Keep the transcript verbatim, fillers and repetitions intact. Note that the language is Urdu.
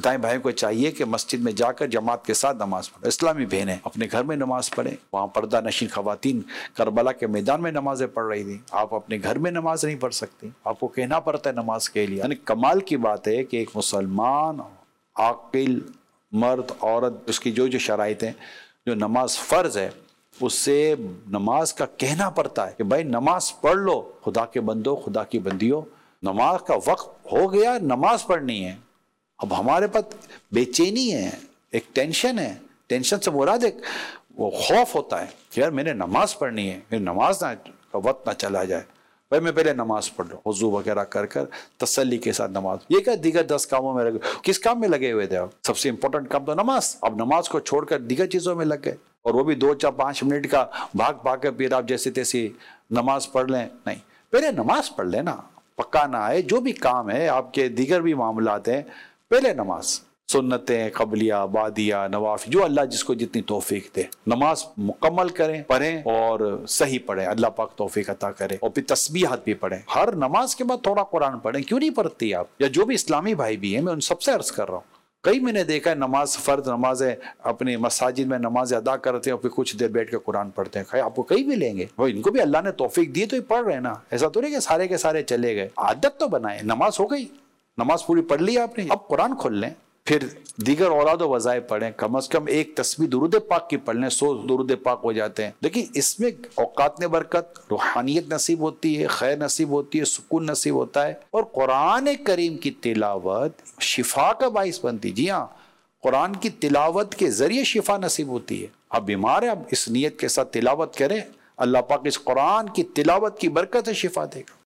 دائیں بھائی کو چاہیے کہ مسجد میں جا کر جماعت کے ساتھ نماز پڑھے. اسلامی بہنیں اپنے گھر میں نماز پڑھیں. وہاں پردہ نشین خواتین کربلا کے میدان میں نمازیں پڑھ رہی تھی. آپ اپنے گھر میں نماز نہیں پڑھ سکتی, آپ کو کہنا پڑتا ہے نماز کے لیے. یعنی کمال کی بات ہے کہ ایک مسلمان عاقل مرد عورت, اس کی جو جو شرائط ہیں, جو نماز فرض ہے اس سے نماز کا کہنا پڑتا ہے کہ بھائی نماز پڑھ لو. خدا کے بندو, خدا کی بندیوں, نماز کا وقت ہو گیا, نماز پڑھنی ہے. اب ہمارے پاس بے چینی ہے, ایک ٹینشن ہے. ٹینشن سے مراد ایک وہ خوف ہوتا ہے کہ یار میں نے نماز پڑھنی ہے, میری نماز نہ کا وقت نہ چلا جائے. بھائی میں پہلے نماز پڑھ لوں, وضو وغیرہ کر کر تسلی کے ساتھ نماز. یہ کیا دیگر دس کاموں میں لگے, کس کام میں لگے ہوئے تھے آپ؟ سب سے امپورٹنٹ کام تو نماز. اب نماز کو چھوڑ کر دیگر چیزوں میں لگ گئے, اور وہ بھی دو چار پانچ منٹ کا بھاگ بھاگ کر پھر آپ جیسے تیسی نماز پڑھ لیں. نہیں, پہلے نماز پڑھ لیں نا. پکا نہ آئے, جو بھی کام ہے آپ کے دیگر بھی معاملات ہیں, پہلے نماز. سنتیں, قبلیہ, بعدیہ, نوافل, جو اللہ جس کو جتنی توفیق دے, نماز مکمل کریں, پڑھیں اور صحیح پڑھیں. اللہ پاک توفیق عطا کرے. اور پھر تسبیحات بھی پڑھیں. ہر نماز کے بعد تھوڑا قرآن پڑھیں. کیوں نہیں پڑھتی آپ؟ یا جو بھی اسلامی بھائی بھی ہیں, میں ان سب سے عرض کر رہا ہوں, کئی میں نے دیکھا ہے نماز فرض نمازیں اپنی مساجد میں نماز ادا کرتے ہیں اور پھر کچھ دیر بیٹھ کے قرآن پڑھتے ہیں. آپ کو کئی بھی لیں گے, وہ ان کو بھی اللہ نے توفیق دی تو یہ پڑھ رہے ہیں نا. ایسا تو نہیں کہ سارے کے سارے چلے گئے. عادت تو بنائے. نماز ہو گئی, نماز پوری پڑھ لی آپ نے, اب قرآن کھول لیں, پھر دیگر اوراد و وظائف پڑھیں. کم از کم ایک تسبیح درود پاک کی پڑھ لیں, سو درود پاک ہو جاتے ہیں. لیکن اس میں اوقات میں برکت, روحانیت نصیب ہوتی ہے, خیر نصیب ہوتی ہے, سکون نصیب ہوتا ہے. اور قرآن کریم کی تلاوت شفا کا باعث بنتی. جی ہاں, قرآن کی تلاوت کے ذریعے شفا نصیب ہوتی ہے. آپ بیمار ہیں, آپ اس نیت کے ساتھ تلاوت کریں, اللہ پاک اس قرآن کی تلاوت کی برکت سے شفا دے گا.